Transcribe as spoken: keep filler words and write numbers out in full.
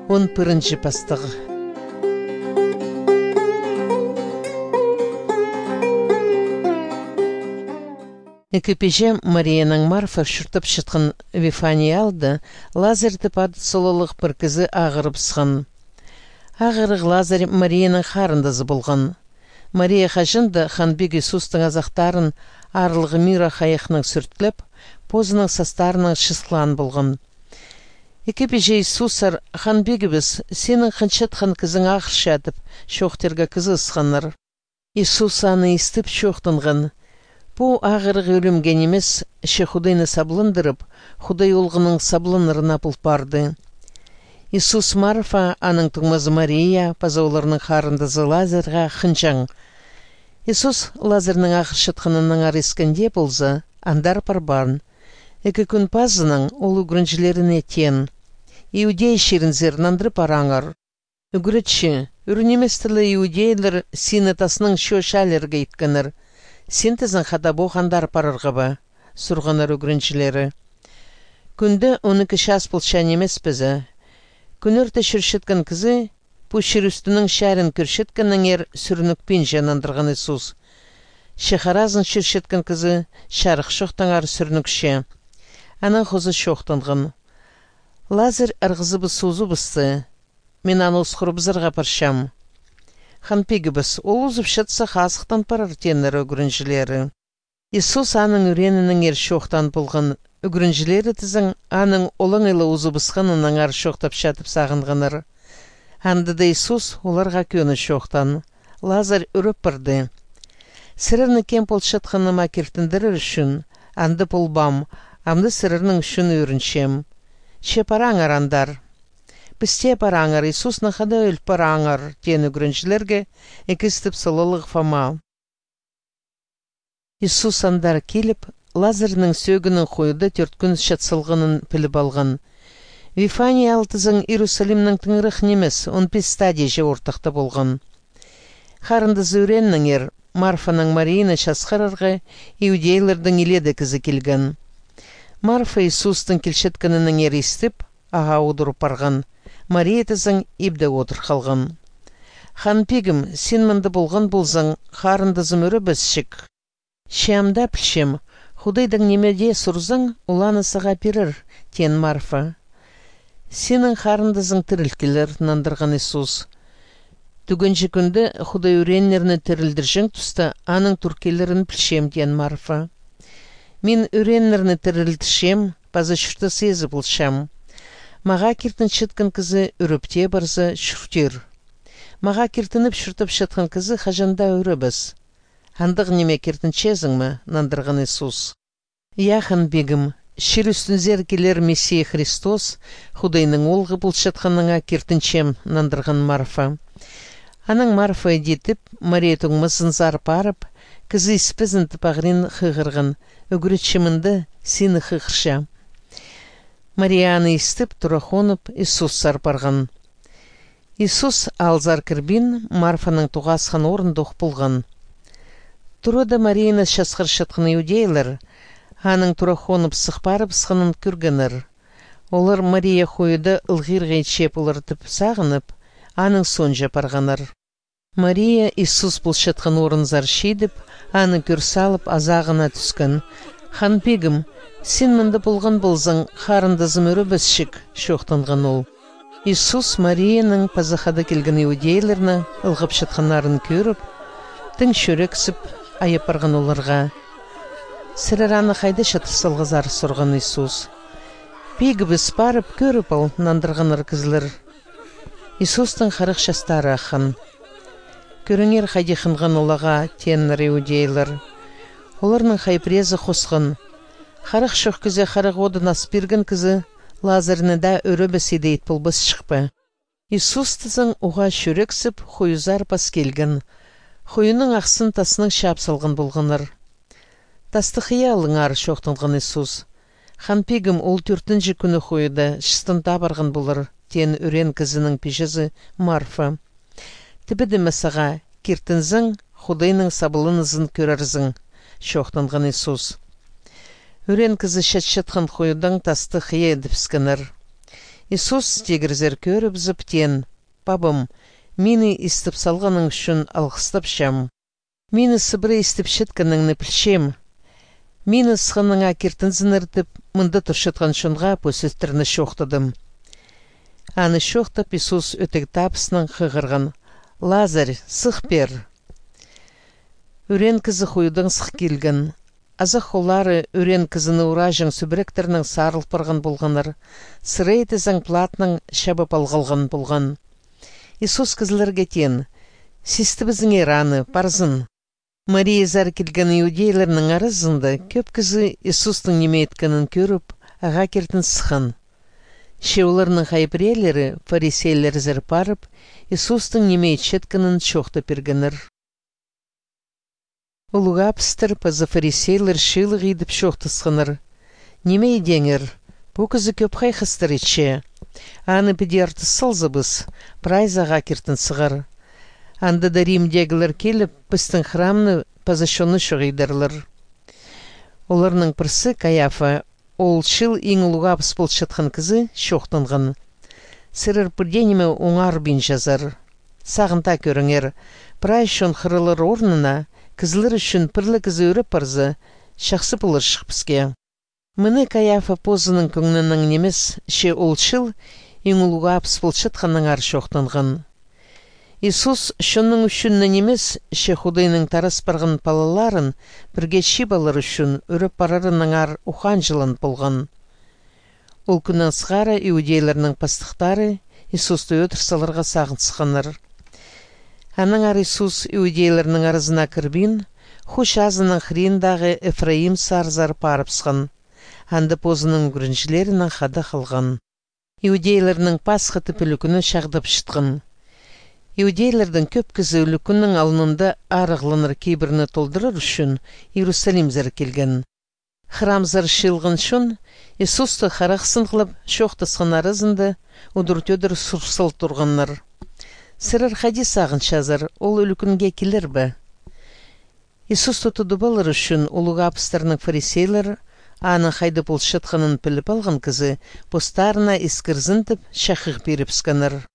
он пырынчы пастығы. Экипеже Марияның Марфа шүртіп шытқын Вифания алды, Лазарь пад солылық бір кізі ағырып сығын. Ағырық Лазарь Марияның қарындызы болған. Мария қажынды ханбек Иисустың азақтарын арылғы мира қайықның сүртліп, позының састарының шысқылан болған. Экипеже Иисусар ханбегібіз сенің қыншытқан кізің ақыршы әдіп, шоқтерге кізі сығаныр. Иисус аны істіп шоқтынған. Бұ ағырық өлімген емес, ше Худайны саблындырып, Худай олғының саблынырына бұлпарды. Иисус Марфа, аның тұңмазы Мария, пазауларының қарындызы Лазарға қынчаң. Иисус Лазарның ақыршытқынының арескенде болза, андар парбарын. Екі күн пазының ол үгірінжілеріне тен. Иудей шерінзернандырып араңыр. Үгірітші, үрінеместілі иудейлер синетасының шөшәлерге иткінір. Синтезін қада боғандар парырғы ба, сұрғанар үгірінжілері. Күнді он екі шас бұлшан емес бізі. Күнірті шүршеткен кізі, бұ шүрістінің шәрін күршеткеннің ер сүрінікпен жанандырған Иисус. Шехаразын шүршеткен кізі, шарық шоқтаңар сүрінікше. Ана қозы шоқтанған. Лазарь арғызы біз сузу бісті. Мен аны ұсқыры бізірға паршам. Ханпегі біз, ол ұзып шытса қасықтан парар тенлер үгірінжілері. Иисус аның үренінің ер шоқтан болған. Үгірінжілері тізің аның олың елі ұзы бісқанының ар шоқтап шатып сағынғаныр. Андыда Иисус оларға көні шоқтан. Лазарь үріп бірді. Сірірні кем полшатқаныма кертіндірір үшін, анды полбам, амды сірірнің үшін өріншем. Ше параңар андар. Бісте параңар, Иисус нақада өл параңар, тен үгіріншілерге екістіп солылық фама. Иисус андар келіп, Лазарьның сөгінің қойды төрт күн шатсылғынын піліп алған. Вифания алтызың Иерусалимның тыңырық немес, он бес стадияже ортақты болған. Қарындызы өреннің ер, Марфаның Марияны шасқарырға иудейлердің иледі кізі келген. Марфа Иисустың келшеткінінің ер істіп, аға одырып барған. Мария тізің ебді отыр қалған. Ханпегім, сен мінді болған болзың, қарындызым өрі бізшік. Шиамда пілшем, Худайдың немеде сұрзың, уланы саға перір, тен Марфа. Сенің қарындызың тірілкелер, нандырған Иисус. Түгінші күнді Худай үренлеріні тірілдіржің тұста, аның түркелерін пілшем, тен Марфа. Мен үренлеріні тірілдішем, базы шүрті сезі бұлшам. Маға кертін шытқын кізі үріпте барзы шүртер. Маға кертініп шүртіп шытқын кізі қажанда үрі біз. Андық неме кертін чезің ма, нандырған Иисус. Яхан бегім, шыр үстінзер келер Мессия Христос, Худайның олғы бұлшатқаныңа кертінчем, нандырған Марфа. Аның Марфа едетіп, Мария тұңмысын зарып арып, кізі іспізін тіпағырын қығырғын, үгіретшімінді сені қығырша. Марияны істіп, тұрақонып, Иисус сарпарған. Иисус алзар кірбін, Марфаның туғасқан орындық болған. Тұруда Марияны шасқыр шатқын иудейлер, аның тұрақонып сықпарып сқынын күргінір. Олар Мария қойды ылғир ғейчеп олыртып сағынып, аның сонжа парғаныр. Мария Иисус бұл шатқын орынзар шейдіп, аны көр салып азағына түскен. Ханпегім, сен мінді болған болзың, қарындызым өрі бізшік, шоқтанған ол. Иисус Марияның пазахада келген иудейлеріні ылғып шатқанарын көріп, тің шөрексіп, айыпарған оларға. Сіріраны қайды шатырсылғызар сұрған Иисус. Пегі біз барып көріп ал, нандырғаныр кізлер. Иисустың қарық шастары ақын. Көріңер қайды қынған олаға теннер иудейлер. Оларның хайпрезі қосқын. Қарық шоқ кізе қарық одын аспирген кізі, Лазарьны да өрі бәседі етпіл біз шықпы. Иисус тізің оға шөрексіп, қойызар бас келген. Қойының ақсын тасының шапсалғын болғаныр. Тасты қиялыңар шоқтынған Иисус. Ханпегім ол төртінші күні қойды, шыстын табарғын болыр, тен өрен кізінің пешізі Марфа. Тібіді мәсіға, кертінзің, Худайның сабылынызын көрерзің, шоқтынған Иисус. Өрен кізі шәтшетқын қойыдан тасты қия едіпскінір. Исус тегірзер көріп зіптен, «Бабым, мені істіп салғаның үшін алғыстап шам. Мені сыбыры істіп шетканыңны пілшем. Мені сғаныңа кертін зінірдіп, мұнды тұршытқан шынға пөсістіріні шоқтадым». Аны шоқтап Исус өтек тапысынан қығырған, «Лазарь, сық бер». Үрен кізі қойудың сық келген. Азық олары үрен кізіні ұражың сөбіректерінің сарылпырған болғаныр, сырай тізің платның шабып алғалған болған. Исус кізілерге тен, «Сесті бізің ераны, барзын». Мария зар келген иудейлерінің арызынды, көп кізі Исустың неме еткенін көріп, аға кертін сықын. Шеуларының хайбірелері, фарисейлер зір парып, Исустың неме етшеткенін шоқты пергенір. Улуға пістір пазы фарисейлер шилық едіп шоқты сқыныр. Неме едеңір, бұ кізі көп қайқыстыр етше. Аны педе арты сылзыбыз, прайзаға кертін сығыр. Анда да Римдегілер келіп, пістің храмны пазашоны шоғидарлар. Оларның пірсі Каяфа, ол шыл ең ұлуға пыс болшатқан кізі шоқтынған. Сырыр пірденеме оңар бен жазар. Сағынта көріңер, прайшон қырылыр орнына, кізілер үшін пірлі кізі өріп парзы, шақсы бұлыр шықпыске. Мұны Каяфа позының көңнінің немес, ше ол шыл ең ұлуға пыс болшатқанның ар шоқтынған. Исус шының үшінні немес, ше худайның тарас барған палаларын бірге шибалар үшін өріп барарының ар ухан жылын болған. Ол күннің сғара иудейлерінің пастықтары Исусты өтірсаларға сағынсықаныр. Аның ар Исус иудейлерінің арызына кірбін, хуш азының хриндағы Эфраим сарзар парыпсқан, анды позының күріншілерінің қады қылған. Иудейлерінің пасқы тіпілікіні шағдып шытқын. Иудейлердің көп кізі үлікінің алынында арығланыр кейбіріні толдырыр үшін Иерусалим зар келген. Храм зар шылғын шын, Исусты қарақсын қылып шоқтысқан арызынды ұдыр-төдір сұрсыл тұрғанлар. Сырыр хадис ағын шазыр, ол үлікінге келер бі. Исусты тұды балыр үшін ұлыға апыстарының фарисейлер аны қайды бұл шытқанын піліп алған кізі, постарына искірзіндіп шақық беріп сканыр.